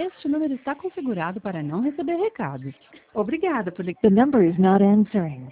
Este número está configurado para não receber recados. Obrigada por ligar. The number is not answering.